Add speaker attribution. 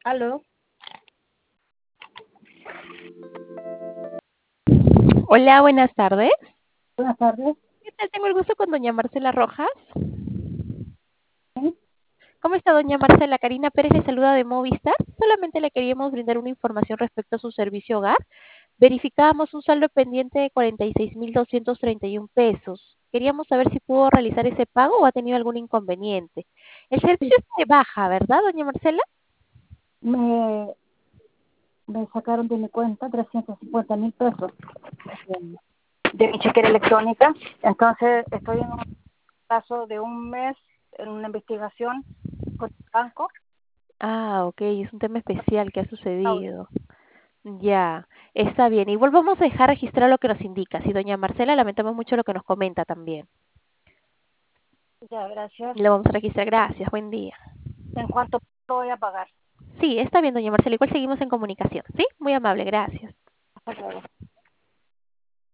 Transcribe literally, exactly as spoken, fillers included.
Speaker 1: Aló,
Speaker 2: Hola, buenas tardes.
Speaker 1: buenas tardes.
Speaker 2: ¿Qué tal? Tengo el gusto con doña Marcela Rojas.
Speaker 1: Sí,
Speaker 2: ¿Cómo está doña Marcela? Karina Pérez le saluda de Movistar. Solamente le queríamos brindar una información respecto a su servicio hogar. Verificábamos un saldo pendiente de cuarenta y seis mil doscientos treinta y uno pesos. Queríamos saber si pudo realizar ese pago o ha tenido algún inconveniente. El
Speaker 1: sí,
Speaker 2: servicio es de baja, ¿verdad, doña Marcela?
Speaker 1: me, me sacaron de mi cuenta trescientos cincuenta mil pesos
Speaker 2: Entiendo.
Speaker 1: de mi chequera electrónica. Entonces, estoy en un plazo de un mes en una investigación con el banco.
Speaker 2: Ah, ok, es un tema especial que ha
Speaker 1: Ahora,
Speaker 2: sucedido. Ya, está bien. Igual vamos a dejar registrar lo que nos indica. Sí, doña Marcela, lamentamos mucho lo que nos comenta también.
Speaker 1: ya, gracias.
Speaker 2: Lo vamos a registrar. Gracias, buen día.
Speaker 1: ¿En cuánto lo voy a pagar?
Speaker 2: Sí, está bien, doña Marcela. Igual seguimos en comunicación. Sí, muy amable, gracias.
Speaker 1: Hasta luego.